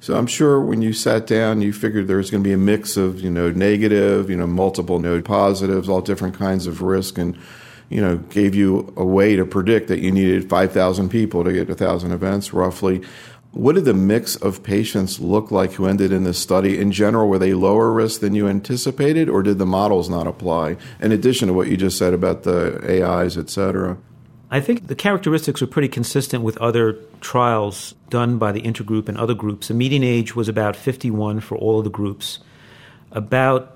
So I'm sure when you sat down, you figured there was going to be a mix of, negative, multiple node positives, all different kinds of risk, and, gave you a way to predict that you needed 5,000 people to get 1,000 events roughly. What did the mix of patients look like who ended in this study? In general, were they lower risk than you anticipated, or did the models not apply, in addition to what you just said about the AIs, et cetera? I think the characteristics were pretty consistent with other trials done by the intergroup and other groups. The median age was about 51 for all of the groups. About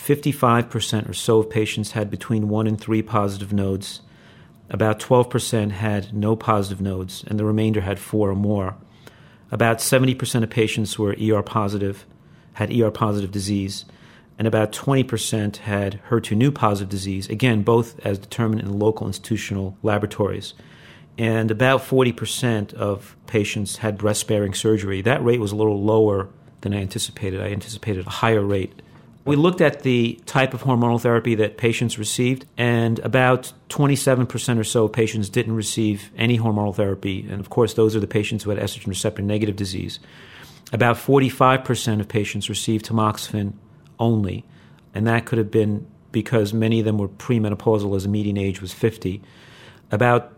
55% or so of patients had between 1 and 3 positive nodes. About 12% had no positive nodes, and the remainder had 4 or more. About 70% of patients were ER positive, had ER positive disease, and about 20% had HER2/neu positive disease, again, both as determined in local institutional laboratories. And about 40% of patients had breast-sparing surgery. That rate was a little lower than I anticipated. I anticipated a higher rate. We looked at the type of hormonal therapy that patients received, and about 27% or so of patients didn't receive any hormonal therapy. And, of course, those are the patients who had estrogen receptor-negative disease. About 45% of patients received tamoxifen only, and that could have been because many of them were premenopausal, as the median age was 50. About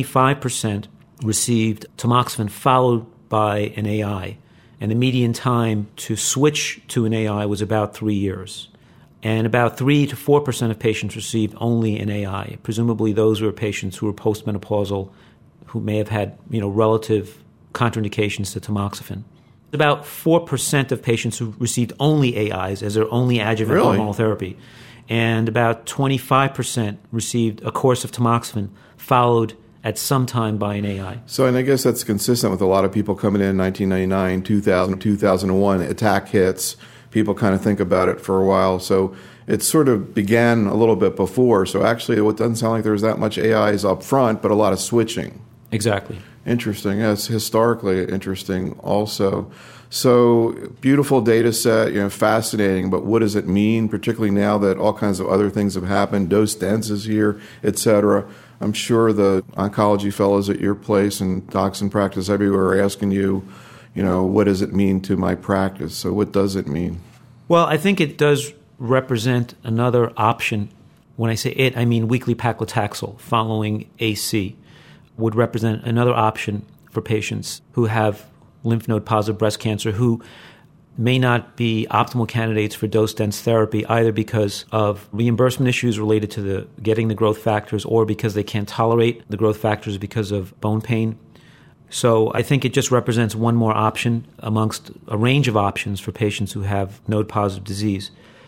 25% received tamoxifen followed by an AI, and the median time to switch to an AI was about 3 years. And about 3 to 4% of patients received only an AI. Presumably those were patients who were postmenopausal, who may have had relative contraindications to tamoxifen. About 4% of patients who received only AIs as their only adjuvant hormonal therapy. And about 25% received a course of tamoxifen followed at some time by an AI. So, and I guess that's consistent with a lot of people coming in 1999, 2000, 2001, attack hits. People kind of think about it for a while. So it sort of began a little bit before. So actually it doesn't sound like there was that much AIs up front, but a lot of switching. Exactly. Interesting. Yes, historically interesting also. So beautiful data set, fascinating, but what does it mean, particularly now that all kinds of other things have happened, dose dense is here, et cetera. I'm sure the oncology fellows at your place and docs in practice everywhere are asking you, what does it mean to my practice? So what does it mean? Well, I think it does represent another option. When I say it, I mean weekly paclitaxel following AC would represent another option for patients who have lymph node positive breast cancer who may not be optimal candidates for dose-dense therapy, either because of reimbursement issues related to getting the growth factors or because they can't tolerate the growth factors because of bone pain. So I think it just represents one more option amongst a range of options for patients who have node-positive disease.